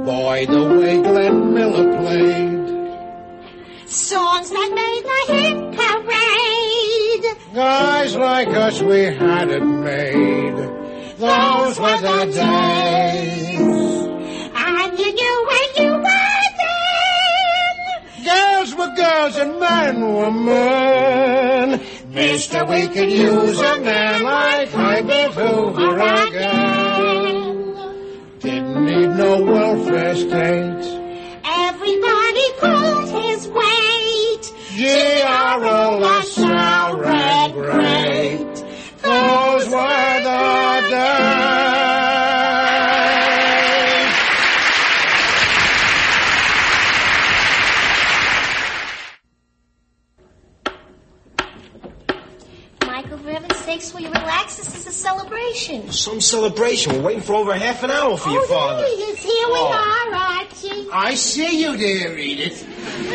By the way Glenn Miller played songs that made the hit parade. Guys like us, we had it made. Those were the days. And you knew when you were then. Girls were girls and men were men. Mister, we could use a man like Herbert Hoover again. Didn't need no welfare state. Everybody pulled his weight. G.R.O. LaSalle ran great. Those were the days. Michael, for heaven's sakes, will you relax? This is a celebration. Some celebration. We're waiting for over half an hour for your father. There he is. Here we are, Archie. I see you there, Edith.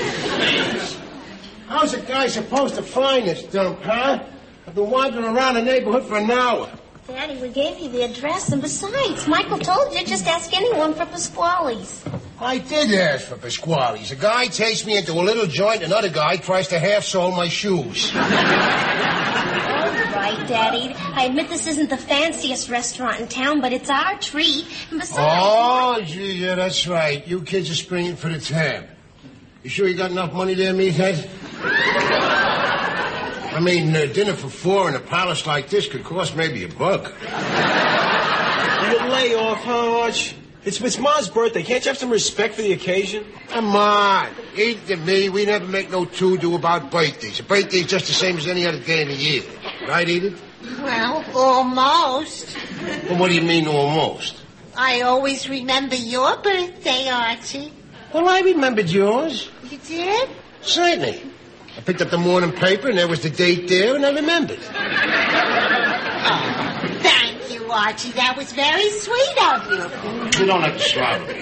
How's a guy supposed to find this dump, huh? I've been wandering around the neighborhood for an hour. Daddy, we gave you the address, and besides, Michael told you, just ask anyone for Pasquale's. I did ask for Pasquale's. A guy takes me into a little joint, another guy tries to half-sole my shoes. All right, Daddy. I admit this isn't the fanciest restaurant in town, but it's our treat. And besides... Oh, gee, yeah, that's right. You kids are springing for the tab. You sure you got enough money there, meathead? I mean, dinner for four in a palace like this could cost maybe $1. You lay off, huh, Arch? It's Ma's birthday. Can't you have some respect for the occasion? Come on. Edith and me, we never make no to-do about birthdays. A birthday's just the same as any other day in the year. Right, Edith? Well, almost. Well, what do you mean, almost? I always remember your birthday, Archie. Well, I remembered yours. You did? Certainly. I picked up the morning paper, and there was the date there, and I remembered. Oh, thank you, Archie. That was very sweet of you. You don't have to swallow me.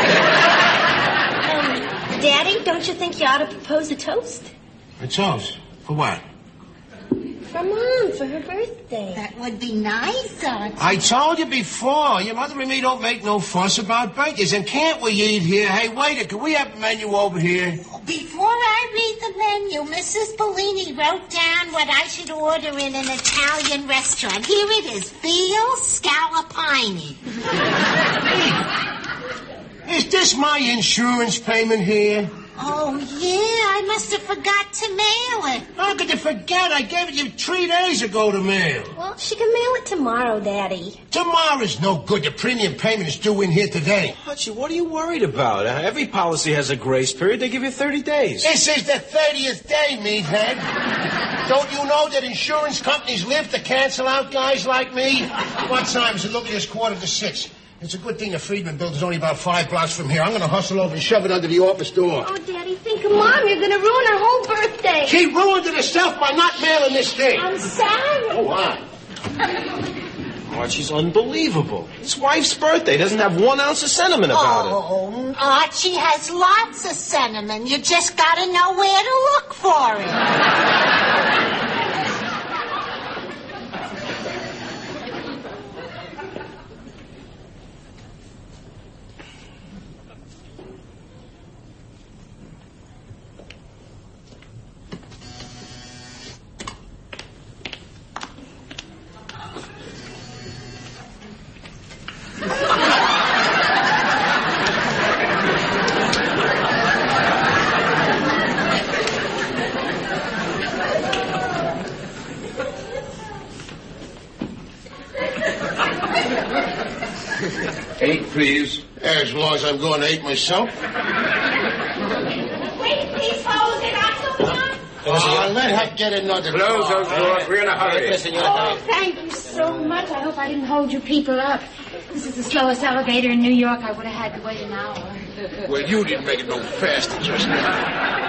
Daddy, don't you think you ought to propose a toast? A toast? For what? For Mom, for her birthday. That would be nice, Archie. I told you before, your mother and me don't make no fuss about birthdays. And can't we eat here? Hey, waiter, can we have a menu over here? Before I read the menu, Mrs. Bellini wrote down what I should order in an Italian restaurant. Here it is, veal scallopini. Is this my insurance payment here? Oh, yeah, I must have forgot to mail it. How could you forget? I gave it you 3 days ago to mail. Well, she can mail it tomorrow, Daddy. Tomorrow's no good. The premium payment is due in here today. Archie, what are you worried about? Every policy has a grace period. They give you 30 days. This is the 30th day, meathead. Don't you know that insurance companies live to cancel out guys like me? What time is it? Look at this, 5:45. It's a good thing the Friedman building's only about 5 blocks from here. I'm going to hustle over and shove it under the office door. Oh, Daddy, think of Mom. You're going to ruin her whole birthday. She ruined it herself by not mailing this thing. I'm sorry. Oh, why? Archie's unbelievable. His wife's birthday doesn't have 1 ounce of sentiment about it. Oh, Archie has lots of sentiment. You just got to know where to look for it. Eight, please. As long as I'm going to eat myself. Wait, please, hold it. Let her get another. Close those doors. We're in a hurry. Oh, thank you so much. I hope I didn't hold you people up. This is the slowest elevator in New York. I would have had to wait an hour. Well, you didn't make it no faster just now.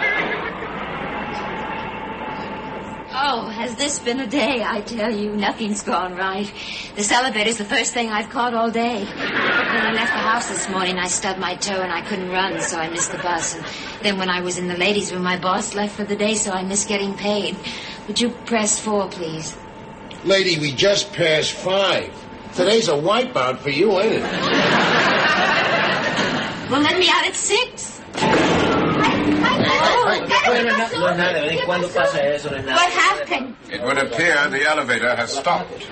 Oh, has this been a day? I tell you, nothing's gone right. This elevator's the first thing I've caught all day. When I left the house this morning, I stubbed my toe and I couldn't run, so I missed the bus. And then when I was in the ladies' room, my boss left for the day, so I missed getting paid. Would you press 4, please? Lady, we just passed 5. Today's a wipeout for you, ain't it? Well, let me out at 6. What happened? It would appear the elevator has stopped.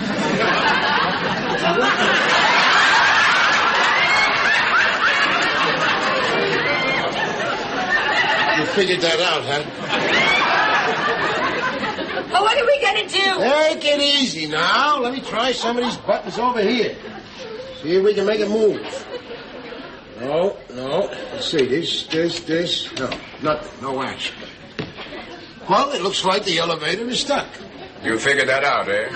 You figured that out, huh? Well, what are we going to do? Take it easy now. Let me try some of these buttons over here. See if we can make it move. No. Let's see, this. No, nothing. No action. Well, it looks like the elevator is stuck. You figured that out, eh?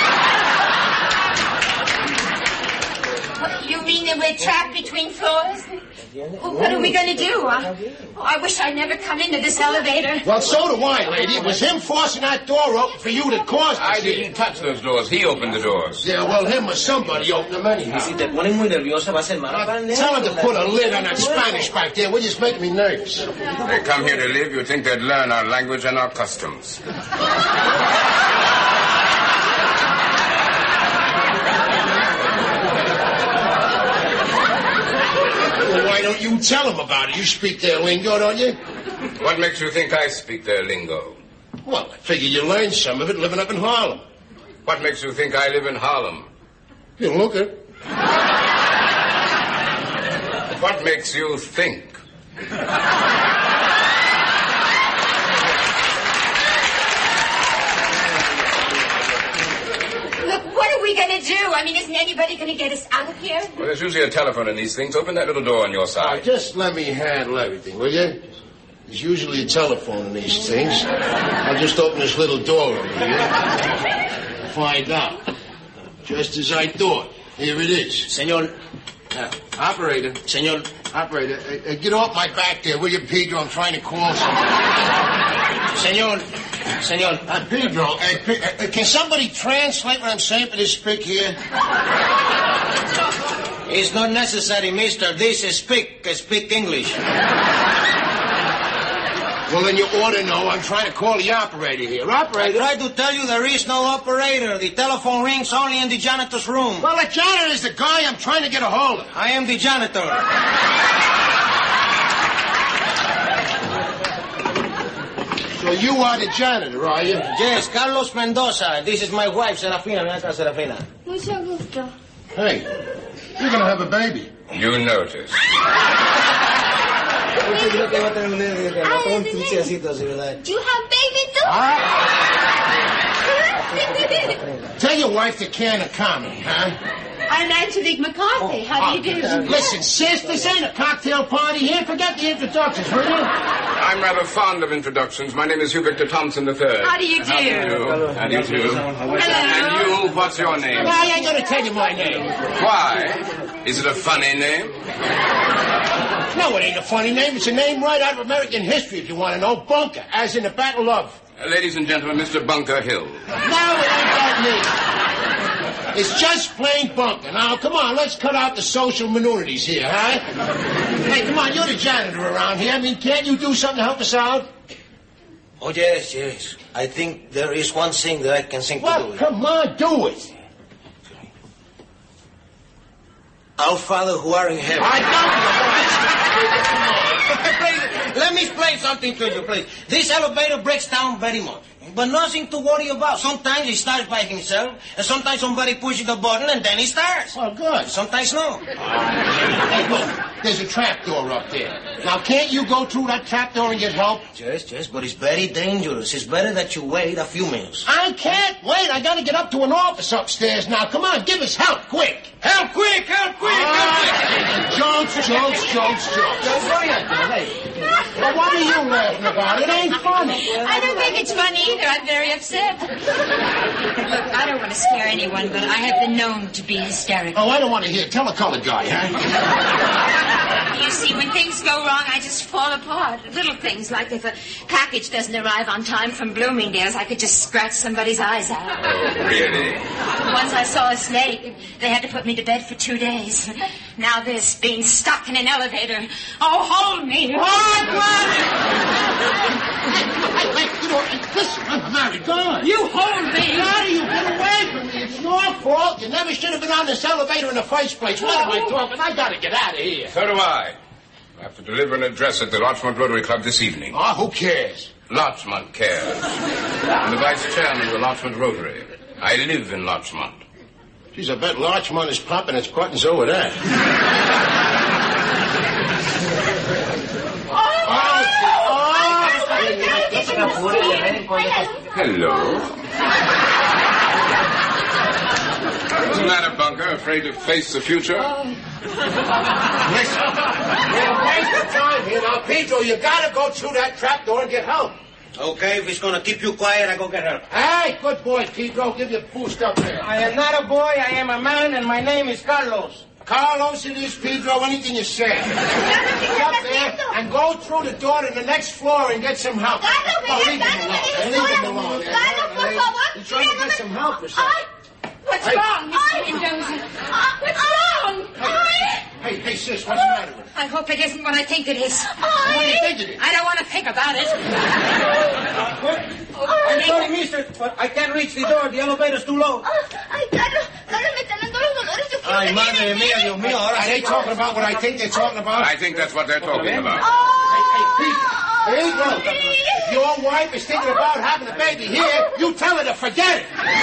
You mean that we're trapped between floors? Well, what are we going to do? I wish I'd never come into this elevator. Well, so do I, lady. It was him forcing that door open for you to cause this. I didn't touch those doors. He opened the doors. Yeah, well, him or somebody opened them anyhow. Tell him to put a lid on that Spanish back there. We're just making me nervous. They come here to live. You think they'd learn our language and our customs. Well, why don't you tell them about it? You speak their lingo, don't you? What makes you think I speak their lingo? Well, I figure you learned some of it living up in Harlem. What makes you think I live in Harlem? You look it. What makes you think? Look, what are we going to do? I mean, isn't anybody going to get us out of here? Well, there's usually a telephone in these things. Open that little door on your side. Just let me handle everything, will you? There's usually a telephone in these things. I'll just open this little door over here. Find out. Just as I thought. Here it is. Senor. Operator. Senor. Operator, get off my back there, will you, Pedro? I'm trying to call someone. Senor. Pedro, can somebody translate what I'm saying for this speak here? It's not necessary, mister. This is speak English. Well, then you ought to know. I'm trying to call the operator here. Operator? I tried to tell you there is no operator. The telephone rings only in the janitor's room. Well, the janitor is the guy I'm trying to get a hold of. I am the janitor. So you are the janitor, are you? Yes, Carlos Mendoza. This is my wife, Serafina. Serafina. Mucho gusto. Hey, you're going to have a baby. You notice. Do you have baby too? Tell your wife to can of comedy, huh? I'm Angelique McCarthy. How do you do? Listen, sis, this ain't a cocktail party here. Forget the introductions, will you? I'm rather fond of introductions. My name is Hugh Victor Thompson III. How do you do? How do you do? Hello. And you, what's your name? Well, I ain't going to tell you my name. Why? Is it a funny name? No, it ain't a funny name. It's a name right out of American history, if you want to know. Bunker, as in the Battle of... Ladies and gentlemen, Mr. Bunker Hill. No, it ain't that name. It's just plain Bunker. Now, come on, let's cut out the social minorities here, huh? Hey, come on, you're the janitor around here. I mean, can't you do something to help us out? Oh, yes. I think there is one thing that I can think to do. Well, come on, do it. Our Father who are in heaven. I Please, let me explain something to you, please. This elevator breaks down very much, but nothing to worry about. Sometimes it starts by himself, and sometimes somebody pushes the button, and then it starts. Well, good. Sometimes no. Hey, look, there's a trapdoor up there. Now, can't you go through that trapdoor and get help? Yes, but it's very dangerous. It's better that you wait a few minutes. I can't wait. I got to get up to an office upstairs now. Come on, give us help, quick. Help quick! Jokes. Well, what are you laughing about? It ain't funny. I don't think it's funny either. I'm very upset. Look, I don't want to scare anyone, but I have been known to be hysterical. Oh, I don't want to hear. Tell the colored guy, huh? You see, when things go wrong, I just fall apart. Little things, like if a package doesn't arrive on time from Bloomingdale's, I could just scratch somebody's eyes out. Oh, really? Once I saw a snake. They had to put me to bed for 2 days. Now this, being stuck in an elevator. Oh, hold me. Hey, Listen, I'm a married guy. You hold me. Daddy, you get away from me. It's your fault. You never should have been on this elevator in the first place. What am I talking? I gotta get out of here. So do I. I have to deliver an address at the Larchmont Rotary Club this evening. Oh, who cares? Larchmont cares. I'm the vice chairman of the Larchmont Rotary. I live in Larchmont. Geez, I bet Larchmont is popping its buttons over there. Hello. What's the matter, Bunker? Afraid to face the future? Listen, we're wasting time here. Now, Pedro, you gotta go through that trap door and get help. Okay, if it's gonna keep you quiet, I go get help. Hey, good boy, Pedro. Give you a boost up there. I am not a boy, I am a man, and my name is Carlos. Carlos, it is, Pedro. Anything you say. Get up there and go through the door to the next floor and get some help. Leave him alone. He's trying to get some help or something. What's wrong, Mr. Mendoza? What's wrong? Hey, sis, what's the matter with you? I hope it isn't what I think it is. What do you think it is? I don't want to think about it. I'm sorry, mister, but I can't reach the door. The elevator's too low. Ay, madre mía, Dios mío. Are they talking about what I think they're talking about? I think that's what they're talking about. Hey, Pedro, if your wife is thinking about having a baby here, you tell her to forget it.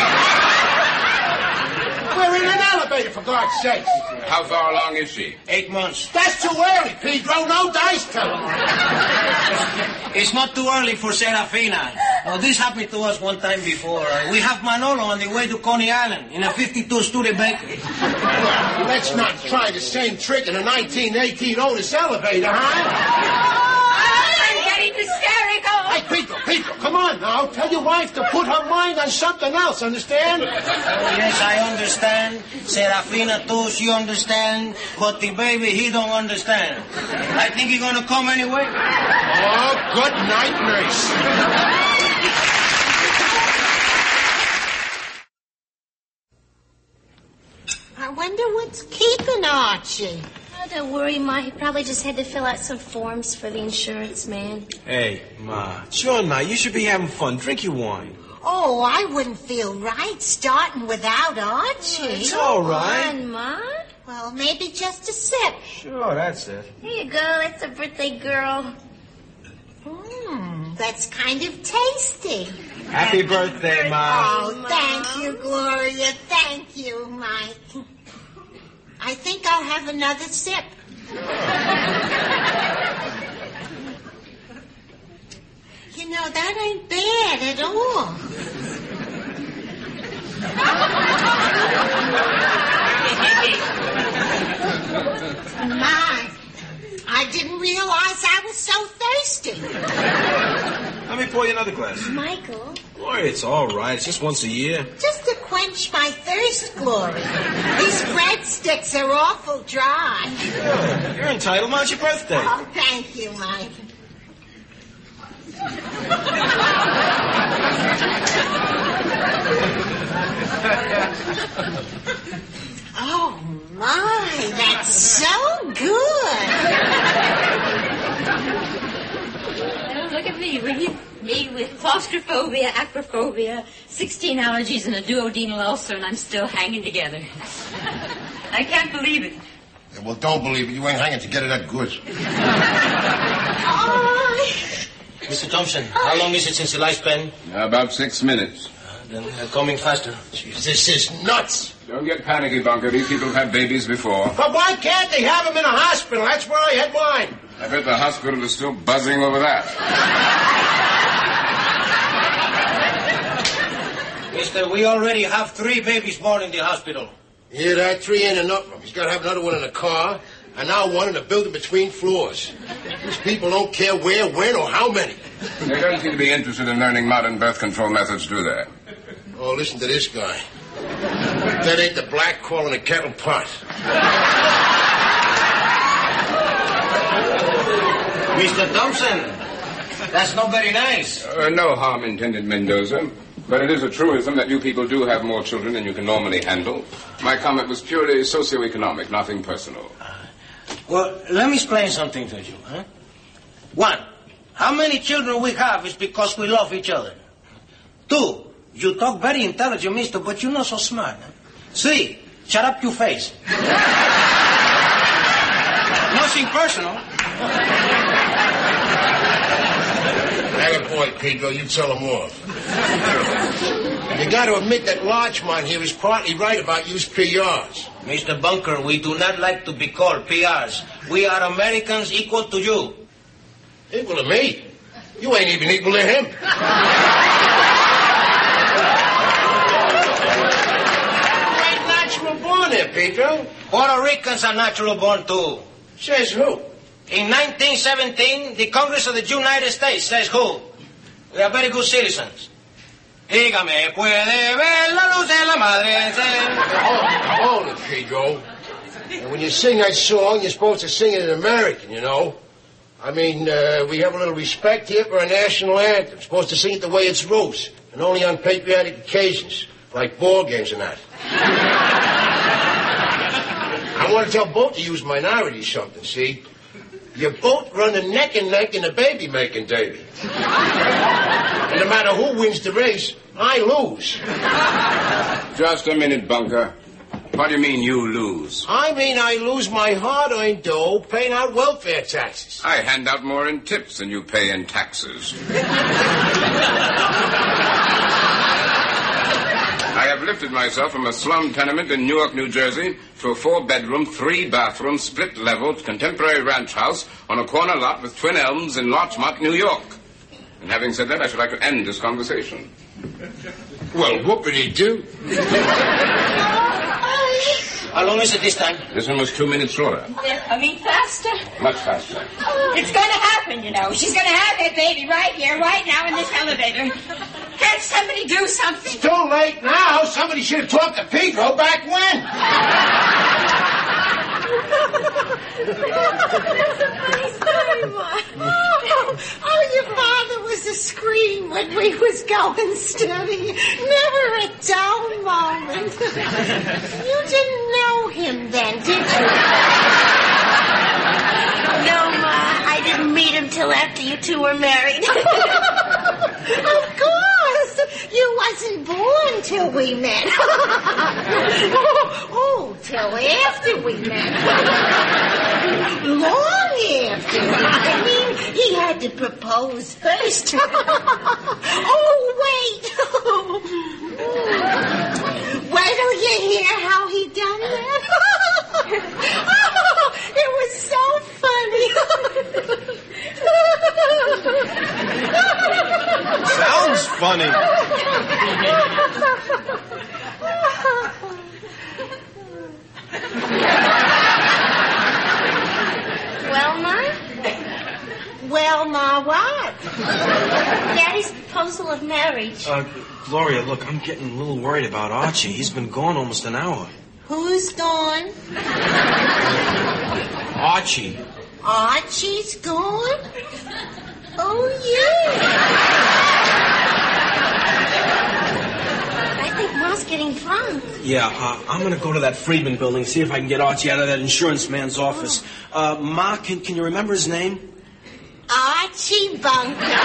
We're in an elevator, for God's sake. How far along is she? 8 months. That's too early, Pedro. No dice telling. It's not too early for Serafina. Now, this happened to us one time before. We have Manolo on the way to Coney Island in a 52 Studebaker. Let's not try the same trick in a 1918 Otis elevator, huh? I'm getting hysterical. Hey, Pedro, come on now. Tell your wife to put her mind on something else, understand? Oh, yes, I understand. Serafina, too, she understand. But the baby, he don't understand. I think he's gonna come anyway. Oh, good night, nurse. I wonder what's keeping Archie. Oh, don't worry, Ma. He probably just had to fill out some forms for the insurance man. Hey, Ma, sure not. You should be having fun. Drink your wine. Oh, I wouldn't feel right starting without Archie. It's all right. Come on, Ma. Well, maybe just a sip. Sure, that's it. Here you go. That's a birthday girl. That's kind of tasty. Happy birthday, Ma. Oh, thank you, Gloria. Thank you, Mike. I think I'll have another sip. You know, that ain't bad at all. My, I didn't realize I was so thirsty. Let me pour you another glass. Michael. Gloria, it's all right. It's just once a year. Just to quench my thirst, Gloria. These breadsticks are awful dry. Sure. You're entitled. Ma, it's your birthday. Oh, thank you, Mike. Oh, my, that's so good. Oh, look at me, will you? Me with claustrophobia, acrophobia, 16 allergies, and a duodenal ulcer, and I'm still hanging together. I can't believe it. Yeah, well, don't believe it. You ain't hanging together that good. Mr. Thompson, how long is it since the lifespan? About 6 minutes. Then coming faster. Jeez, this is nuts. Don't get panicky, Bunker. These people have had babies before. But why can't they have them in a hospital? That's where I had mine. I bet the hospital is still buzzing over that. Mister, we already have 3 babies born in the hospital. Yeah, that 3 ain't enough. He's got to have another one in a car, and now one in a building between floors. These people don't care where, when, or how many. They don't seem to be interested in learning modern birth control methods, do they? Oh, listen to this guy. That ain't the black calling a kettle pot. Mr. Thompson, that's not very nice. No harm intended, Mendoza. But it is a truism that you people do have more children than you can normally handle. My comment was purely socioeconomic, nothing personal. Well, let me explain something to you. Huh? 1, How many children we have is because we love each other. 2, you talk very intelligent, mister, but you're not so smart. 3, shut up your face. Nothing personal. That boy, Pedro, you tell him off. You got to admit that Larchmont here is partly right about used PRs. Mr. Bunker, we do not like to be called PRs. We are Americans equal to you. Equal to me? You ain't even equal to him. You ain't natural born here, Pedro. Puerto Ricans are natural born too. Says who? In 1917, the Congress of the United States says who? We are very good citizens. Dígame, puede ver la luz de la madre. Hold it, Pedro. And when you sing that song, you're supposed to sing it in American, you know. I mean, we have a little respect here for our national anthem. Supposed to sing it the way it's wrote, and only on patriotic occasions, like ball games and that. I want to tell both of you minorities something, see? You both running neck and neck in the baby-making derby. And no matter who wins the race, I lose. Just a minute, Bunker. What do you mean you lose? I mean I lose my hard-earned dough paying out welfare taxes. I hand out more in tips than you pay in taxes. I have lifted myself from a slum tenement in Newark, New Jersey, to a 4-bedroom, 3-bathroom, split-level, contemporary ranch house on a corner lot with twin elms in Larchmont, New York. And having said that, I should like to end this conversation. Well, whoopity-doo. How long is it this time? This one was 2 minutes shorter. Faster. Much faster. It's going to happen, you know. She's going to have that baby right here, right now in this elevator. Can't somebody do something? It's too late now. Somebody should have talked to Pedro back when. Your father was a scream when we was going steady. Never a dull moment. You didn't know him then, did you? No, Ma, I didn't meet him till after you two were married. Of course. You wasn't born till we met. Till after we met. Long after. I mean, he had to propose first. Wait. Wait till you hear how he done that. It was so funny. Sounds funny. Well, Ma? Well, Ma, what? Daddy's proposal of marriage. Gloria, look, I'm getting a little worried about Archie. He's been gone almost an hour. Who's gone? Archie. Archie's gone? Oh, yeah. I think Ma's getting drunk. Yeah, I'm going to go to that Friedman building, see if I can get Archie out of that insurance man's office. Ma, can you remember his name? Archie Bunker.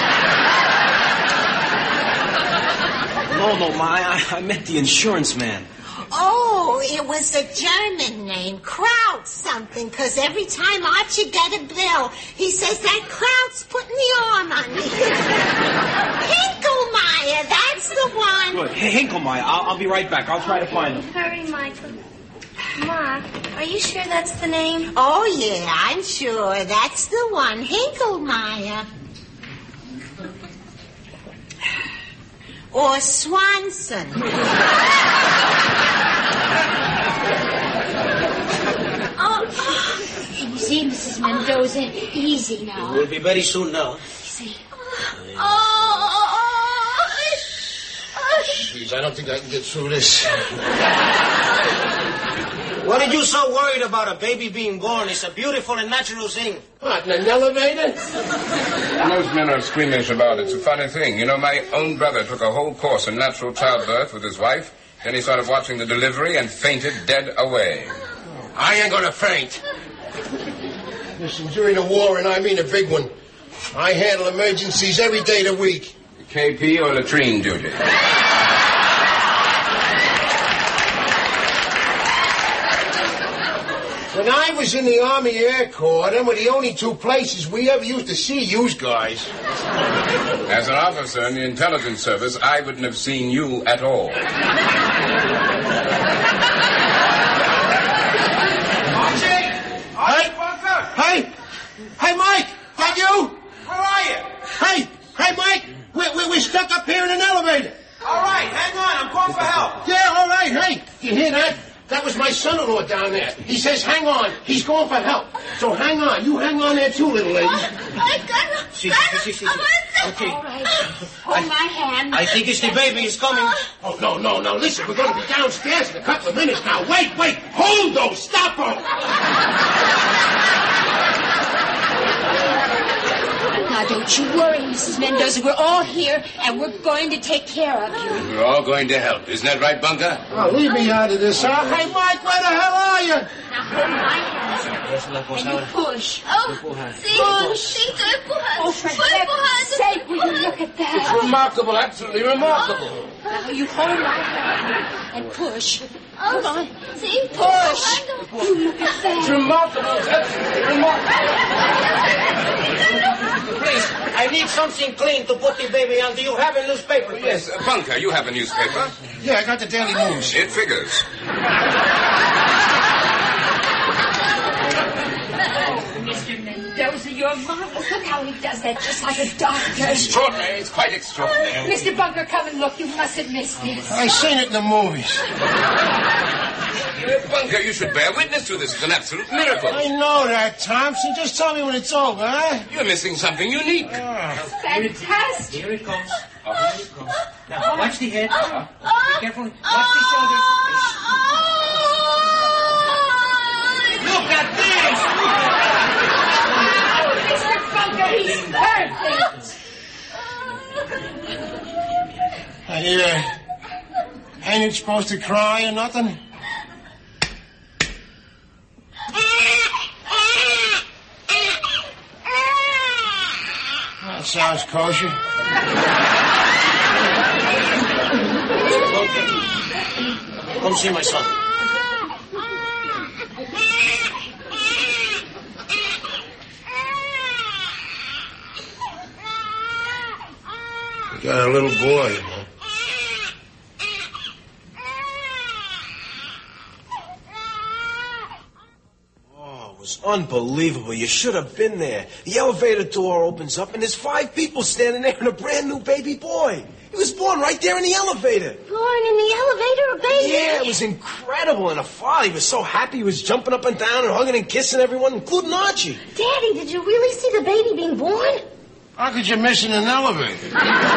No, Ma, I meant the insurance man. Oh, it was a German name, Kraut something, because every time Archie got a bill, he says that Kraut's putting the arm on me. Hinkelmeyer, that's the one. Good. Hey, Hinkelmeyer, I'll be right back. I'll try to find him. Hurry, Michael. Ma, are you sure that's the name? Oh, yeah, I'm sure. That's the one, Hinkelmeyer. Or Swanson. Easy, Mrs. Mendoza. Easy now. We'll be very soon now. Easy. Jeez, I don't think I can get through this. What are you so worried about a baby being born? It's a beautiful and natural thing. What, in an elevator? Most men are squeamish about it. It's a funny thing. You know, my own brother took a whole course in natural childbirth with his wife. Then he started watching the delivery and fainted dead away. I ain't gonna faint. Listen, during the war, and I mean a big one, I handle emergencies every day of the week. KP or latrine duty? When I was in the Army Air Corps, them were the only two places we ever used to see you guys. As an officer in the intelligence service, I wouldn't have seen you at all. Hey, Mike, that you? Where are you? Hey, Mike, we're stuck up here in an elevator. All right, hang on. I'm calling for help. Yeah, all right, hey, you hear that? That was my son-in-law down there. He says, hang on. He's going for help. So hang on. You hang on there too, little lady. I got him. See. Okay. All right. Hold my hand. I think it's the baby. He's coming. Oh, no. Listen, we're going to be downstairs in a couple of minutes now. Wait. Hold those. Stop them. Now, don't you worry, Mrs. Mendoza. We're all here, and we're going to take care of you. We're all going to help. Isn't that right, Bunker? Oh, leave me out of this, huh? Hey, Mike, where the hell are you? Now, hold my hand. And you push. Oh, sí, estoy empujando. Oh, for heaven's sake, will you look at that? It's remarkable, absolutely remarkable. Now, you hold my hand and push. Come on. Sí, Push. You look at that. It's remarkable, it's absolutely remarkable. Please, I need something clean to put the baby on. Do you have a newspaper? Yes, Bunker, you have a newspaper. Yeah, I got the Daily News. It figures. Mr. Mendoza, you're marvelous. Look how he does that, just like a doctor. Extraordinary. It's quite extraordinary. Mr. Bunker, come and look. You mustn't miss this. I seen it in the movies. Bunker, you should bear witness to this. It's an absolute miracle. I know that, Thompson. Just tell me when it's over, huh? You're missing something unique. Fantastic. Here it comes. Here it comes. Now, watch the head. Be careful. Watch the shoulders. Look at this! Mr. Bunker, he's perfect. Ain't it supposed to cry or nothing? That sounds kosher. Come see my son. You got a little boy, huh? Unbelievable. You should have been there. The elevator door opens up and there's 5 people standing there and a brand new baby boy. He was born right there in the elevator. Born in the elevator, a baby? Yeah, it was incredible. And the father, he was so happy. He was jumping up and down and hugging and kissing everyone, including Archie. Daddy, did you really see the baby being born? How could you miss in an elevator?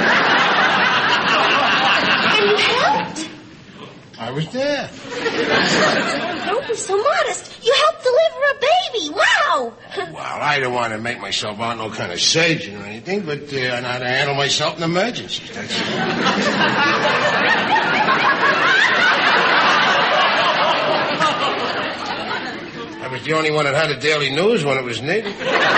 And you helped? I was there. Don't be so modest. You helped deliver a baby. Wow. Well, I don't want to make myself out no kind of surgeon or anything, but I know how to handle myself in emergencies. That's it. I was the only one that had a Daily News when it was needed.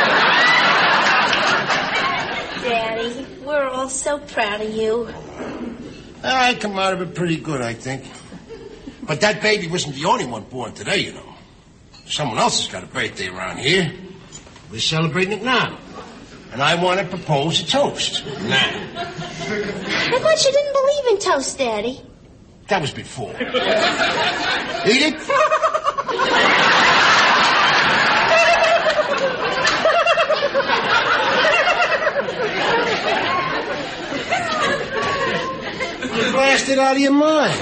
Daddy, we're all so proud of you. I come out of it pretty good, I think. But that baby wasn't the only one born today, you know. Someone else has got a birthday around here. We're celebrating it now. And I want to propose a toast. Now. I thought you didn't believe in toast, Daddy. That was before. Eat it? You blasted out of your mind.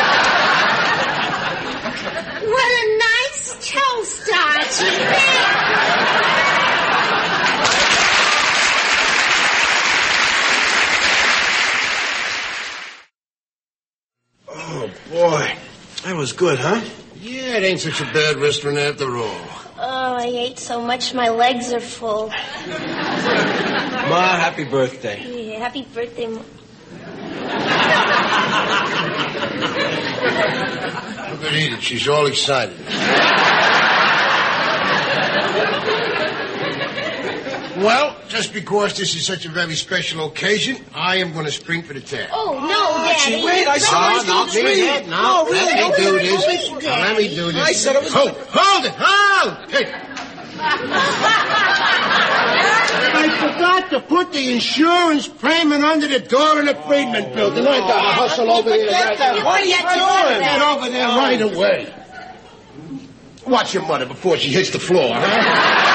What a nice toast, Archie. Oh, boy. That was good, huh? Yeah, it ain't such a bad restaurant after all. Oh, I ate so much my legs are full. Ma, happy birthday. Yeah, happy birthday. Look at Edith. She's all excited. Well, just because this is such a very special occasion, I am going to spring for the tab. Oh, no, Daddy. Wait, I said I was going to swing. No, really, let me do this. Please, Daddy. Let me do this. I said I was Hold it. Hey. I forgot to put the insurance payment under the door in the Friedman building. I got to hustle over there. What are you doing? Get over there right away. Watch your mother before she hits the floor, huh?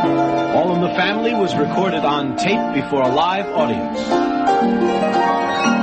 All in the Family was recorded on tape before a live audience.